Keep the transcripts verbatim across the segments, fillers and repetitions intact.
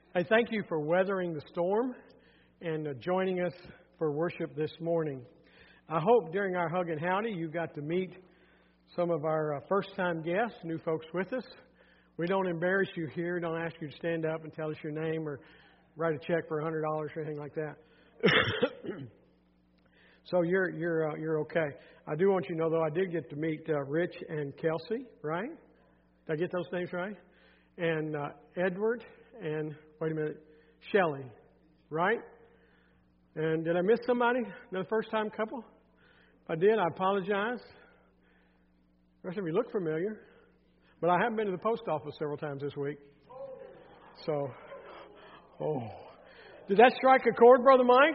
Hey, thank you for weathering the storm and uh, joining us for worship this morning. I hope during our Hug and Howdy you got to meet some of our uh, first-time guests, new folks with us. We don't embarrass you here, don't ask you to stand up and tell us your name or write a check for one hundred dollars or anything like that. So you're you're uh, you're okay. I do want you to know, though, I did get to meet uh, Rich and Kelsey, right? Did I get those names right? And uh, Edward and, wait a minute, Shelley, right? And did I miss somebody? Another first-time couple? If I did, I apologize. The rest of you look familiar. But I have been to the post office several times this week. So, oh. Did that strike a chord, Brother Mike?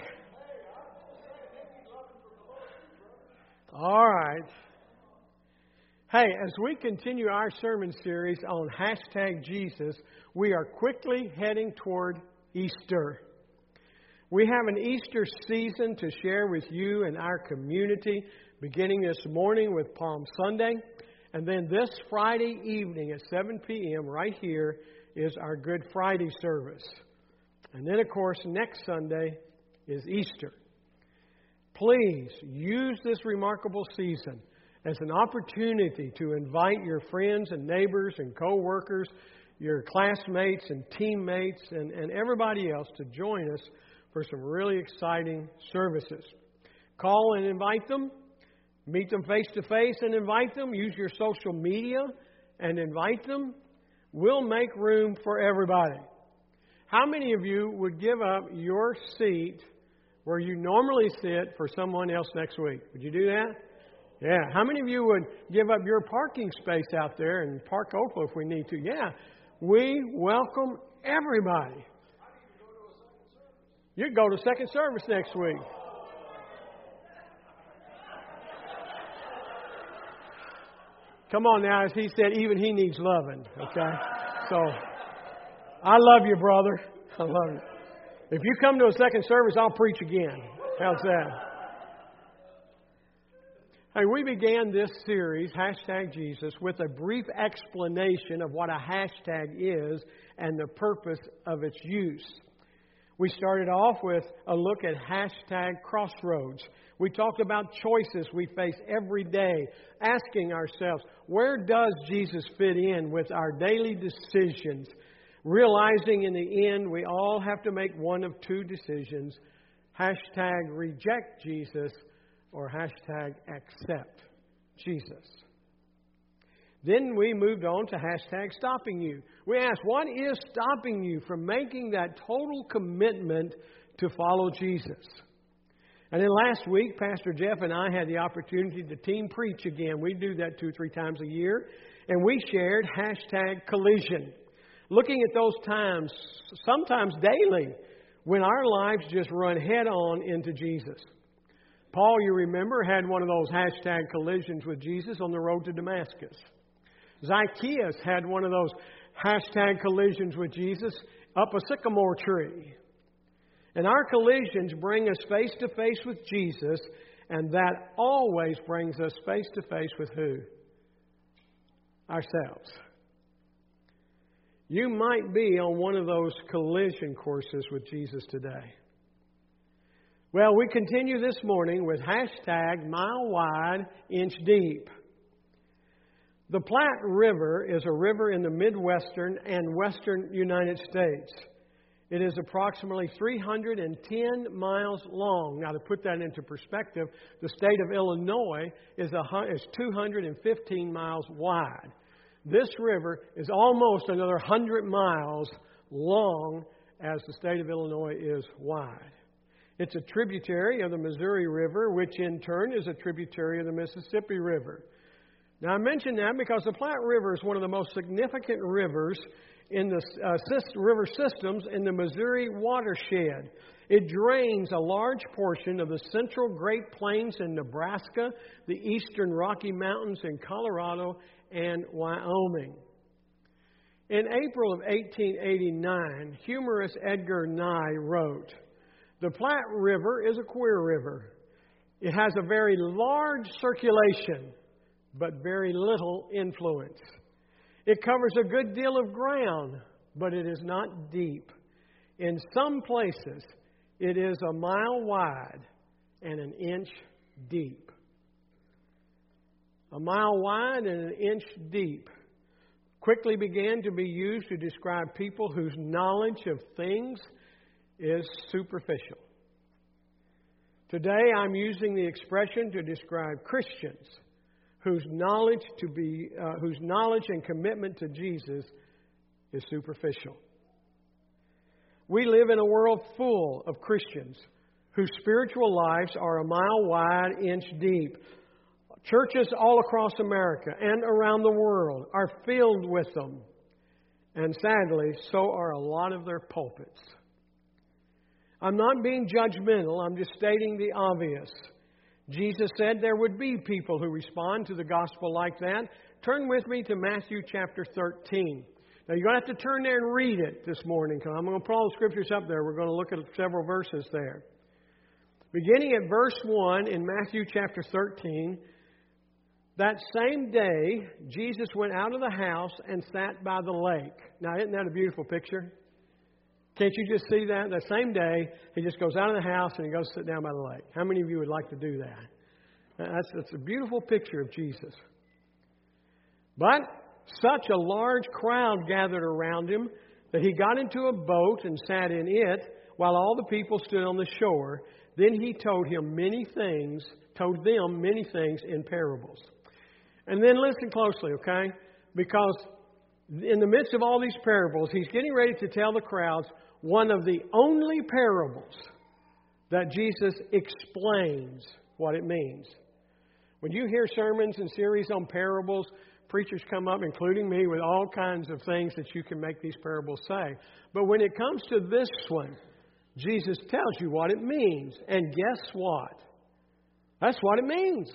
All right. Hey, as we continue our sermon series on hashtag Jesus, we are quickly heading toward Easter. We have an Easter season to share with you and our community, beginning this morning with Palm Sunday. And then this Friday evening at seven p.m. right here is our Good Friday service. And then, of course, next Sunday is Easter. Please use this remarkable season as an opportunity to invite your friends and neighbors and co-workers, your classmates and teammates, and, and everybody else to join us for some really exciting services. Call and invite them. Meet them face-to-face and invite them. Use your social media and invite them. We'll make room for everybody. How many of you would give up your seat where you normally sit for someone else next week? Would you do that? Yeah. How many of you would give up your parking space out there and park Oakland if we need to? Yeah. We welcome everybody. You'd go to second service next week. Come on now, as he said, even he needs loving, okay? So, I love you, brother. I love you. If you come to a second service, I'll preach again. How's that? Hey, we began this series, Hashtag Jesus, with a brief explanation of what a hashtag is and the purpose of its use. We started off with a look at hashtag crossroads. We talked about choices we face every day, asking ourselves, where does Jesus fit in with our daily decisions? Realizing in the end, we all have to make one of two decisions, hashtag reject Jesus or hashtag accept Jesus. Then we moved on to hashtag stopping you. We asked, what is stopping you from making that total commitment to follow Jesus? And then last week, Pastor Jeff and I had the opportunity to team preach again. We do that two, three times a year. And we shared hashtag collision. Looking at those times, sometimes daily, when our lives just run head on into Jesus. Paul, you remember, had one of those hashtag collisions with Jesus on the road to Damascus. Zacchaeus had one of those hashtag collisions with Jesus up a sycamore tree. And our collisions bring us face to face with Jesus, and that always brings us face to face with who? Ourselves. You might be on one of those collision courses with Jesus today. Well, we continue this morning with hashtag mile wide, inch deep. The Platte River is a river in the Midwestern and Western United States. It is approximately three hundred ten miles long. Now, to put that into perspective, the state of Illinois is, a, is two hundred fifteen miles wide. This river is almost another one hundred miles long as the state of Illinois is wide. It's a tributary of the Missouri River, which in turn is a tributary of the Mississippi River. Now, I mention that because the Platte River is one of the most significant rivers in the uh, river systems in the Missouri watershed. It drains a large portion of the central Great Plains in Nebraska, the eastern Rocky Mountains in Colorado, and Wyoming. In April of eighteen eighty-nine, humorist Edgar Nye wrote, "The Platte River is a queer river. It has a very large circulation, but very little influence. It covers a good deal of ground, but it is not deep. In some places, it is a mile wide and an inch deep. A mile wide and an inch deep quickly began to be used to describe people whose knowledge of things is superficial. Today, I'm using the expression to describe Christians whose knowledge to be, uh, whose knowledge and commitment to Jesus is superficial. We live in a world full of Christians whose spiritual lives are a mile wide, inch deep. Churches all across America and around the world are filled with them. And sadly, so are a lot of their pulpits. I'm not being judgmental, I'm just stating the obvious. Jesus said there would be people who respond to the gospel like that. Turn with me to Matthew chapter thirteen. Now, you're going to have to turn there and read it this morning, because I'm going to put all the scriptures up there. We're going to look at several verses there. Beginning at verse one in Matthew chapter thirteen, that same day, Jesus went out of the house and sat by the lake. Now, isn't that a beautiful picture? Can't you just see that? That same day, he just goes out of the house and he goes sit down by the lake. How many of you would like to do that? That's, that's a beautiful picture of Jesus. But such a large crowd gathered around him that he got into a boat and sat in it while all the people stood on the shore. Then he told him many things, told them many things in parables. And then listen closely, okay? Because in the midst of all these parables, he's getting ready to tell the crowds one of the only parables that Jesus explains what it means. When you hear sermons and series on parables, preachers come up, including me, with all kinds of things that you can make these parables say. But when it comes to this one, Jesus tells you what it means. And guess what? That's what it means.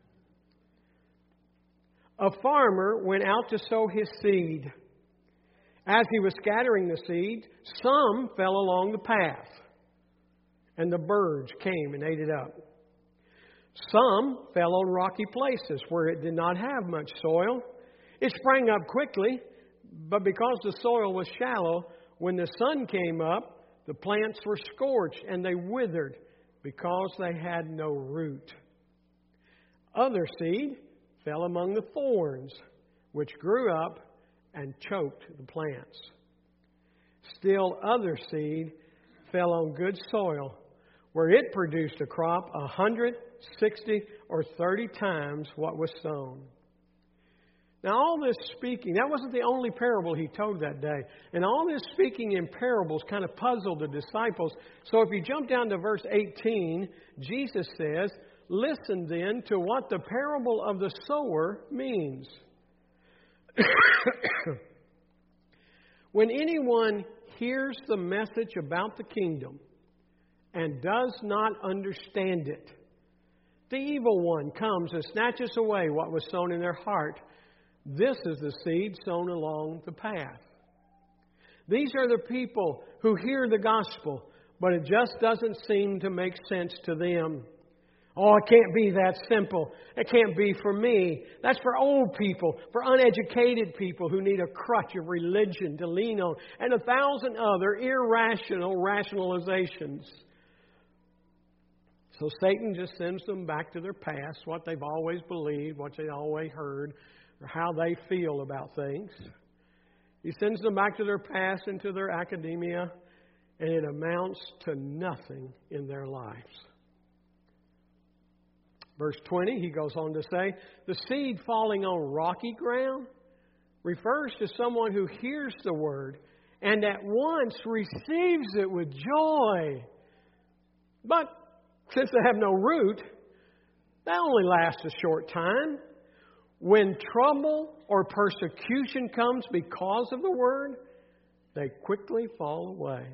A farmer went out to sow his seed. As he was scattering the seed, some fell along the path, and the birds came and ate it up. Some fell on rocky places where it did not have much soil. It sprang up quickly, but because the soil was shallow, when the sun came up, the plants were scorched and they withered because they had no root. Other seed fell among the thorns, which grew up and choked the plants. Still other seed fell on good soil, where it produced a crop a hundred, sixty, or thirty times what was sown. Now, all this speaking, that wasn't the only parable he told that day. And all this speaking in parables kind of puzzled the disciples. So if you jump down to verse eighteen, Jesus says, "Listen then to what the parable of the sower means. When anyone hears the message about the kingdom and does not understand it, the evil one comes and snatches away what was sown in their heart. This is the seed sown along the path." These are the people who hear the gospel, but it just doesn't seem to make sense to them. Oh, it can't be that simple. It can't be for me. That's for old people, for uneducated people who need a crutch of religion to lean on, and a thousand other irrational rationalizations. So Satan just sends them back to their past, what they've always believed, what they always heard, or how they feel about things. He sends them back to their past and to their academia, and it amounts to nothing in their lives. Verse twenty, he goes on to say, the seed falling on rocky ground refers to someone who hears the word and at once receives it with joy. But since they have no root, that only lasts a short time. When trouble or persecution comes because of the word, they quickly fall away.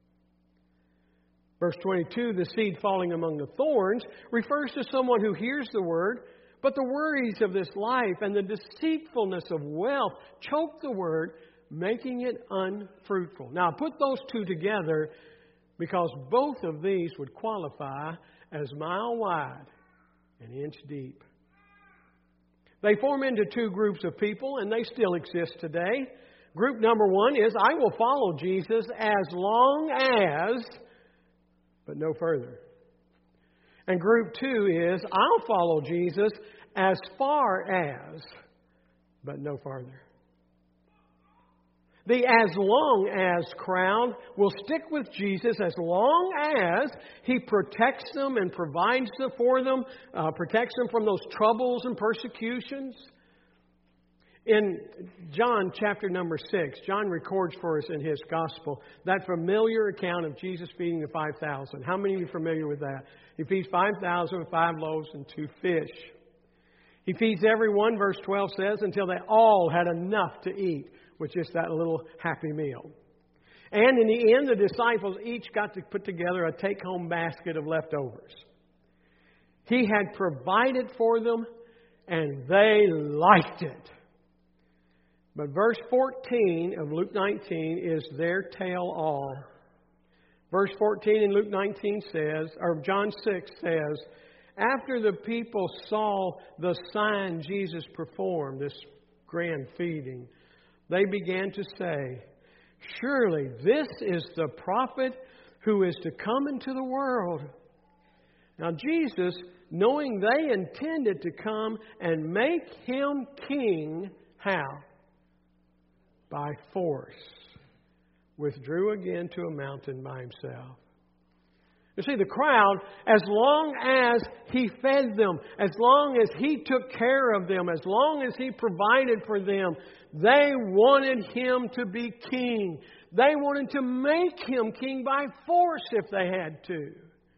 Verse twenty-two, the seed falling among the thorns refers to someone who hears the word, but the worries of this life and the deceitfulness of wealth choke the word, making it unfruitful. Now, put those two together because both of these would qualify as mile wide and inch deep. They form into two groups of people, and they still exist today. Group number one is, I will follow Jesus as long as, but no further. And group two is, I'll follow Jesus as far as, but no farther. The as long as crowd will stick with Jesus as long as He protects them and provides for them, uh, protects them from those troubles and persecutions. In John chapter number six, John records for us in his gospel that familiar account of Jesus feeding the five thousand. How many of you are familiar with that? He feeds five thousand with five loaves and two fish. He feeds everyone, verse twelve says, until they all had enough to eat, with just that little happy meal. And in the end, the disciples each got to put together a take-home basket of leftovers. He had provided for them, and they liked it. But verse fourteen of Luke nineteen is their tale all. Verse fourteen in Luke nineteen says, or John six says, after the people saw the sign Jesus performed, this grand feeding, they began to say, surely this is the prophet who is to come into the world. Now Jesus, knowing they intended to come and make Him king, how? By force, withdrew again to a mountain by Himself. You see, the crowd, as long as He fed them, as long as He took care of them, as long as He provided for them, they wanted Him to be king. They wanted to make Him king by force if they had to.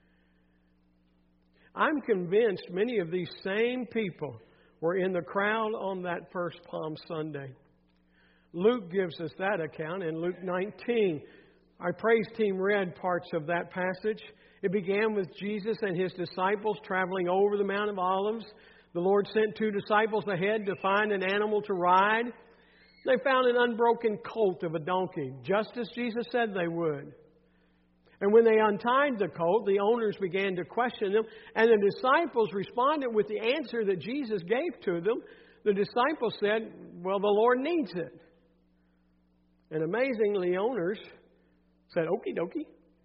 I'm convinced many of these same people were in the crowd on that first Palm Sunday. Luke gives us that account in Luke nineteen. Our praise team read parts of that passage. It began with Jesus and His disciples traveling over the Mount of Olives. The Lord sent two disciples ahead to find an animal to ride. They found an unbroken colt of a donkey, just as Jesus said they would. And when they untied the colt, the owners began to question them, and the disciples responded with the answer that Jesus gave to them. The disciples said, well, the Lord needs it. And amazingly, owners said, okie dokie.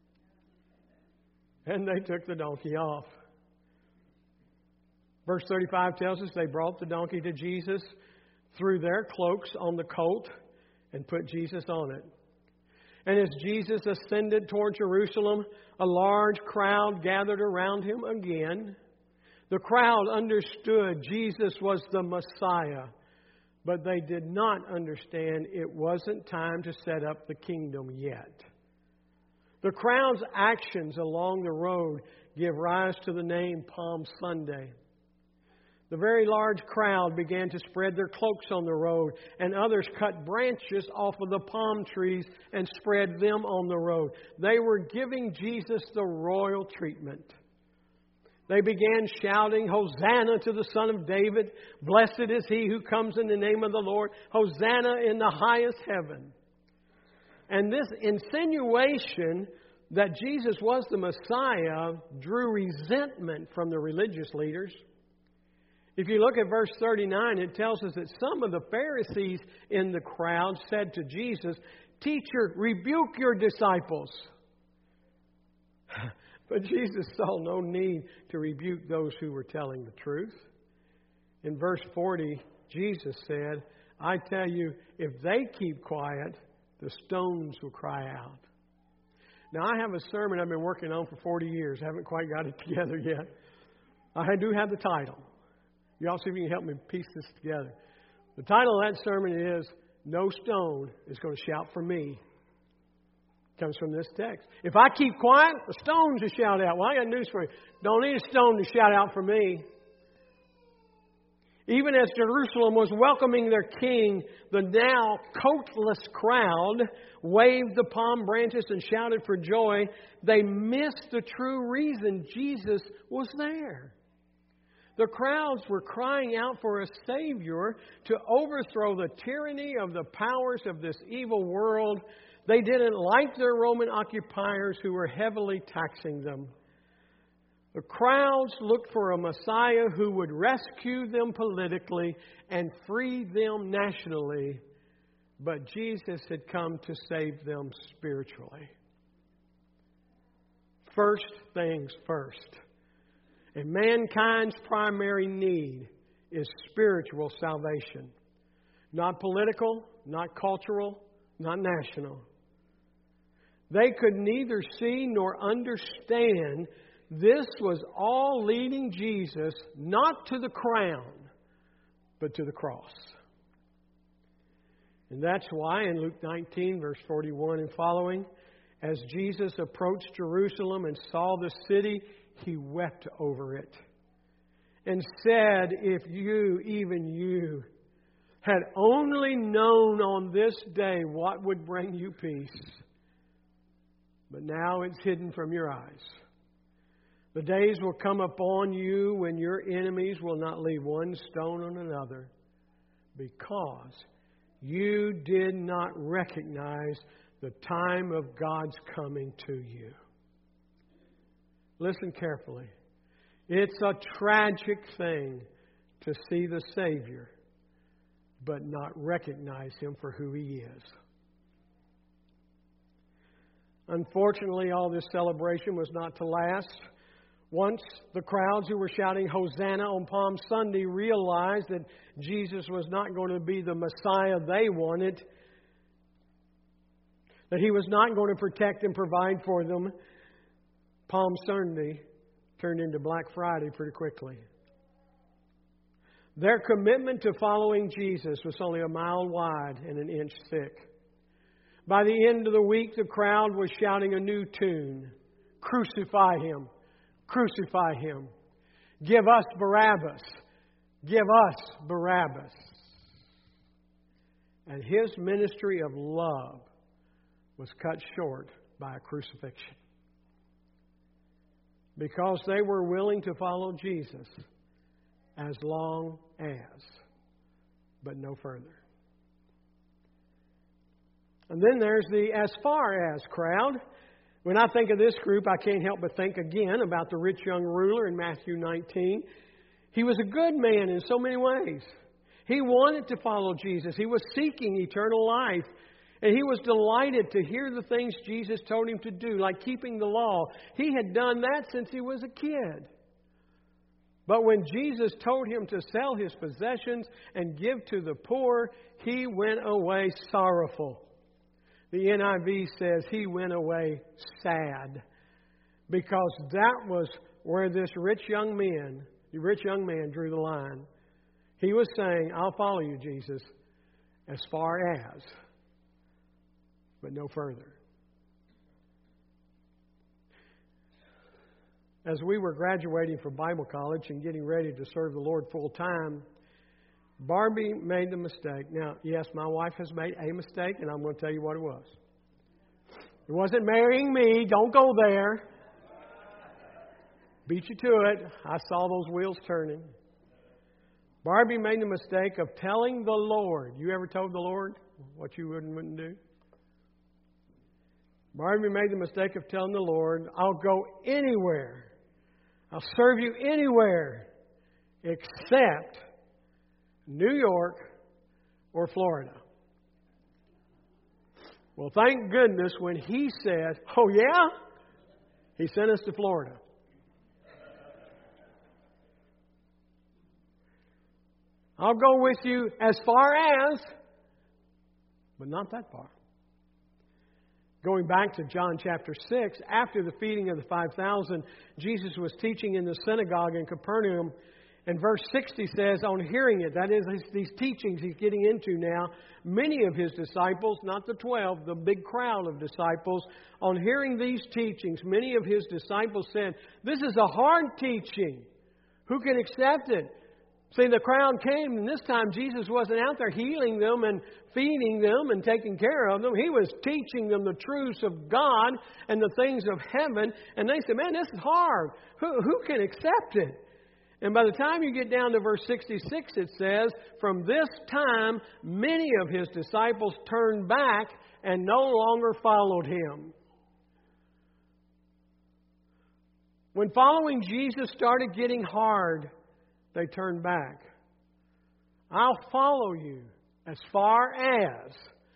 And they took the donkey off. Verse thirty-five tells us they brought the donkey to Jesus, threw their cloaks on the colt, and put Jesus on it. And as Jesus ascended toward Jerusalem, a large crowd gathered around Him again. The crowd understood Jesus was the Messiah, but they did not understand it wasn't time to set up the kingdom yet. The crowd's actions along the road give rise to the name Palm Sunday. The very large crowd began to spread their cloaks on the road, and others cut branches off of the palm trees and spread them on the road. They were giving Jesus the royal treatment. They began shouting, Hosanna to the Son of David. Blessed is He who comes in the name of the Lord. Hosanna in the highest heaven. And this insinuation that Jesus was the Messiah drew resentment from the religious leaders. If you look at verse thirty-nine, it tells us that some of the Pharisees in the crowd said to Jesus, Teacher, rebuke your disciples. But Jesus saw no need to rebuke those who were telling the truth. In verse forty, Jesus said, I tell you, if they keep quiet, the stones will cry out. Now, I have a sermon I've been working on for forty years. I haven't quite got it together yet. I do have the title. Y'all see if you can help me piece this together. The title of that sermon is, No Stone is Going to Shout for Me. Comes from this text. If I keep quiet, the stones will shout out. Well, I got news for you. Don't need a stone to shout out for me. Even as Jerusalem was welcoming their king, the now coatless crowd waved the palm branches and shouted for joy. They missed the true reason Jesus was there. The crowds were crying out for a Savior to overthrow the tyranny of the powers of this evil world. They didn't like their Roman occupiers who were heavily taxing them. The crowds looked for a Messiah who would rescue them politically and free them nationally. but Jesus had come to save them spiritually. First things first. And mankind's primary need is spiritual salvation. Not political, not cultural, not national. They could neither see nor understand this was all leading Jesus not to the crown, but to the cross. And that's why in Luke nineteen, verse forty-one and following, as Jesus approached Jerusalem and saw the city, He wept over it and said, if you, even you, had only known on this day what would bring you peace, but now it's hidden from your eyes. The days will come upon you when your enemies will not leave one stone on another, because you did not recognize the time of God's coming to you. Listen carefully. It's a tragic thing to see the Savior, but not recognize Him for who He is. Unfortunately, all this celebration was not to last. Once the crowds who were shouting Hosanna on Palm Sunday realized that Jesus was not going to be the Messiah they wanted, that He was not going to protect and provide for them, Palm Sunday turned into Black Friday pretty quickly. Their commitment to following Jesus was only a mile wide and an inch thick. By the end of the week, the crowd was shouting a new tune. Crucify Him. Crucify Him. Give us Barabbas. Give us Barabbas. And His ministry of love was cut short by a crucifixion. Because they were willing to follow Jesus as long as, but no further. And then there's the as far as crowd. When I think of this group, I can't help but think again about the rich young ruler in Matthew nineteen. He was a good man in so many ways. He wanted to follow Jesus. He was seeking eternal life. And he was delighted to hear the things Jesus told him to do, like keeping the law. He had done that since he was a kid. But when Jesus told him to sell his possessions and give to the poor, he went away sorrowful. The N I V says he went away sad, because that was where this rich young man, the rich young man drew the line. He was saying, I'll follow you, Jesus, as far as, but no further. As we were graduating from Bible college and getting ready to serve the Lord full time, Barbie made the mistake. Now, yes, my wife has made a mistake, and I'm going to tell you what it was. It wasn't marrying me. Don't go there. Beat you to it. I saw those wheels turning. Barbie made the mistake of telling the Lord. You ever told the Lord what you wouldn't, wouldn't do? Barbie made the mistake of telling the Lord, I'll go anywhere. I'll serve you anywhere except New York or Florida. Well, thank goodness when He said, oh yeah? He sent us to Florida. I'll go with you as far as, but not that far. Going back to John chapter six, after the feeding of the five thousand, Jesus was teaching in the synagogue in Capernaum. And verse sixty says, on hearing it, that is, these teachings He's getting into now, many of His disciples, not the twelve, the big crowd of disciples, on hearing these teachings, many of His disciples said, this is a hard teaching. Who can accept it? See, the crowd came, and this time Jesus wasn't out there healing them and feeding them and taking care of them. He was teaching them the truths of God and the things of heaven. And they said, man, this is hard. Who, who can accept it? And by the time you get down to verse sixty-six, it says, from this time, many of His disciples turned back and no longer followed Him. When following Jesus started getting hard, they turned back. I'll follow you as far as,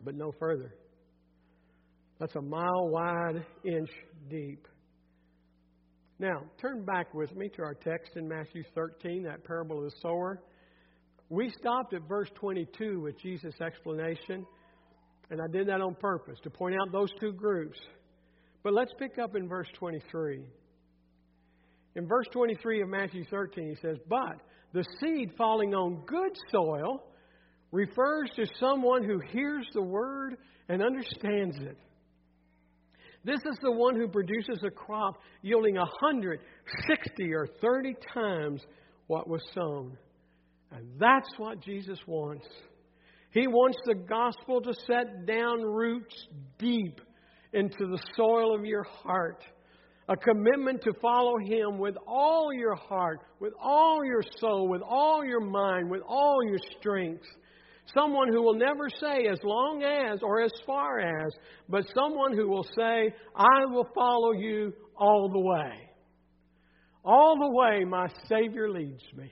but no further. That's a mile wide, inch deep. Now, turn back with me to our text in Matthew thirteen, that parable of the sower. We stopped at verse twenty-two with Jesus' explanation, and I did that on purpose to point out those two groups. But let's pick up in verse twenty-three. In verse twenty-three of Matthew thirteen, he says, "But the seed falling on good soil refers to someone who hears the word and understands it. This is the one who produces a crop yielding a hundred, sixty, or thirty times what was sown." And that's what Jesus wants. He wants the gospel to set down roots deep into the soil of your heart. A commitment to follow Him with all your heart, with all your soul, with all your mind, with all your strength. Someone who will never say as long as or as far as, but someone who will say, "I will follow you all the way. All the way my Savior leads me."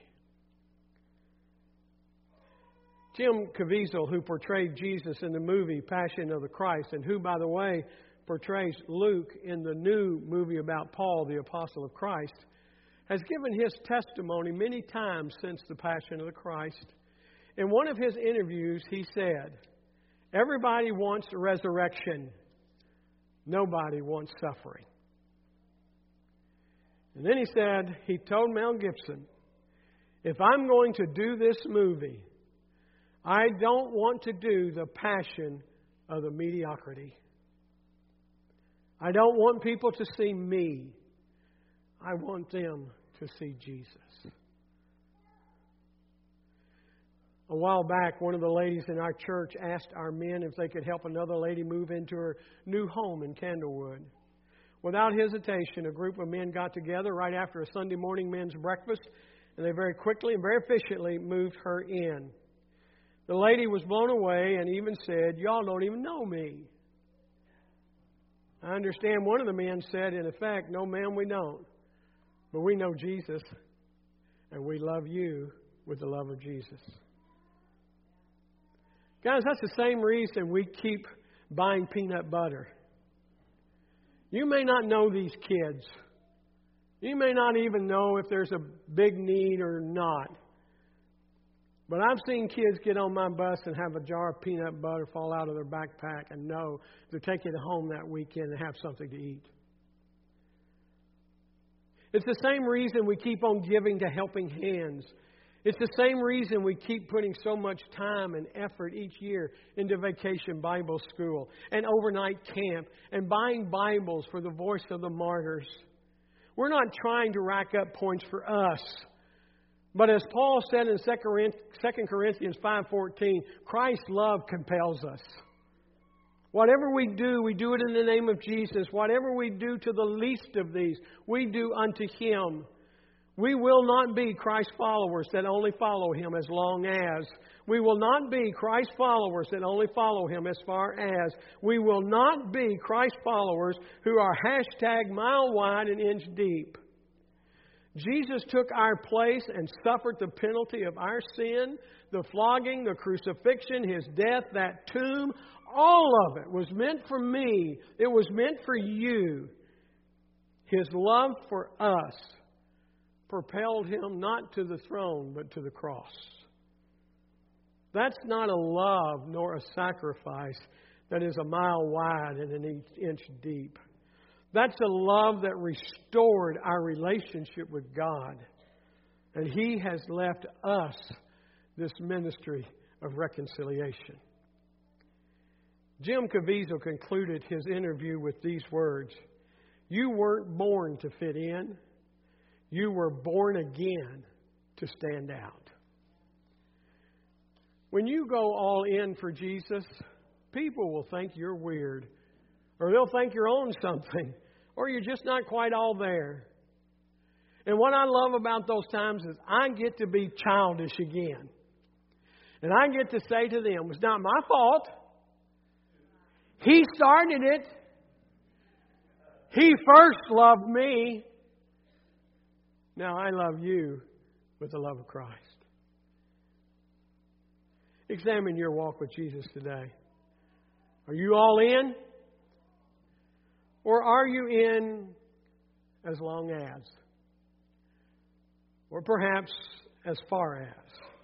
Jim Caviezel, who portrayed Jesus in the movie Passion of the Christ, and who, by the way, portrays Luke in the new movie about Paul, the Apostle of Christ, has given his testimony many times since the Passion of the Christ. In one of his interviews, he said, "Everybody wants a resurrection. Nobody wants suffering." And then he said, he told Mel Gibson, "If I'm going to do this movie, I don't want to do the passion of the mediocrity. I don't want people to see me. I want them to see Jesus." A while back, one of the ladies in our church asked our men if they could help another lady move into her new home in Candlewood. Without hesitation, a group of men got together right after a Sunday morning men's breakfast, and they very quickly and very efficiently moved her in. The lady was blown away and even said, "Y'all don't even know me." I understand one of the men said, in effect, "No, ma'am, we don't. But we know Jesus, and we love you with the love of Jesus." Guys, that's the same reason we keep buying peanut butter. You may not know these kids. You may not even know if there's a big need or not. But I've seen kids get on my bus and have a jar of peanut butter fall out of their backpack and know they're taking it home that weekend and have something to eat. It's the same reason we keep on giving to Helping Hands. It's the same reason we keep putting so much time and effort each year into Vacation Bible School and overnight camp and buying Bibles for the Voice of the Martyrs. We're not trying to rack up points for us. But as Paul said in Second Corinthians five fourteen, Christ's love compels us. Whatever we do, we do it in the name of Jesus. Whatever we do to the least of these, we do unto Him. We will not be Christ followers that only follow Him as long as. We will not be Christ followers that only follow Him as far as. We will not be Christ followers who are hashtag mile wide and inch deep. Jesus took our place and suffered the penalty of our sin, the flogging, the crucifixion, His death, that tomb. All of it was meant for me. It was meant for you. His love for us propelled Him not to the throne, but to the cross. That's not a love nor a sacrifice that is a mile wide and an inch deep. That's a love that restored our relationship with God. And He has left us this ministry of reconciliation. Jim Caviezel concluded his interview with these words: "You weren't born to fit in. You were born again to stand out." When you go all in for Jesus, people will think you're weird, or they'll think you're on something, or you're just not quite all there. And what I love about those times is I get to be childish again. And I get to say to them, "It's not my fault. He started it. He first loved me. Now I love you with the love of Christ." Examine your walk with Jesus today. Are you all in? Or are you in as long as? Or perhaps as far as?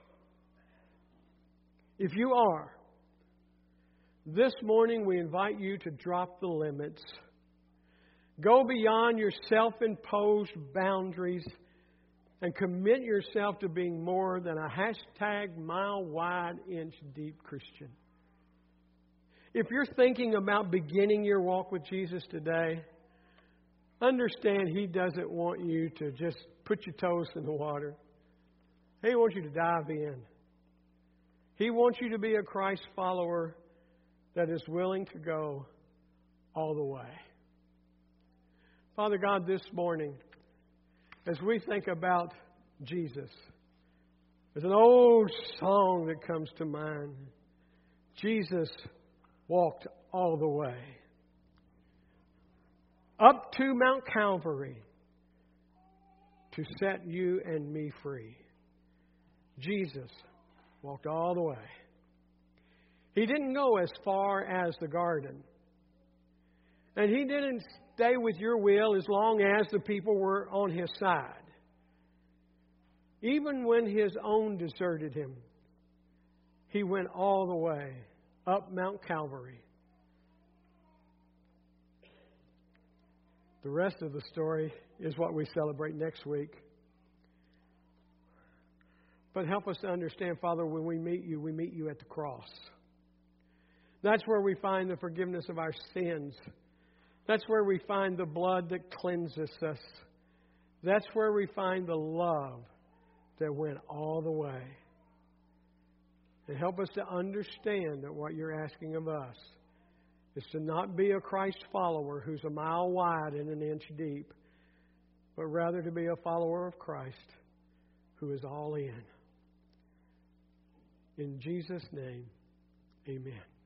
If you are, this morning we invite you to drop the limits. Go beyond your self-imposed boundaries and commit yourself to being more than a hashtag mile wide, inch deep Christian. If you're thinking about beginning your walk with Jesus today, understand He doesn't want you to just put your toes in the water. He wants you to dive in. He wants you to be a Christ follower that is willing to go all the way. Father God, this morning, as we think about Jesus, there's an old song that comes to mind. Jesus walked all the way up to Mount Calvary to set you and me free. Jesus walked all the way. He didn't go as far as the garden. And He didn't stay with your will as long as the people were on His side. Even when His own deserted Him, He went all the way up Mount Calvary. The rest of the story is what we celebrate next week. But help us to understand, Father, when we meet You, we meet You at the cross. That's where we find the forgiveness of our sins. That's where we find the blood that cleanses us. That's where we find the love that went all the way. And help us to understand that what You're asking of us is to not be a Christ follower who's a mile wide and an inch deep, but rather to be a follower of Christ who is all in. In Jesus' name, amen.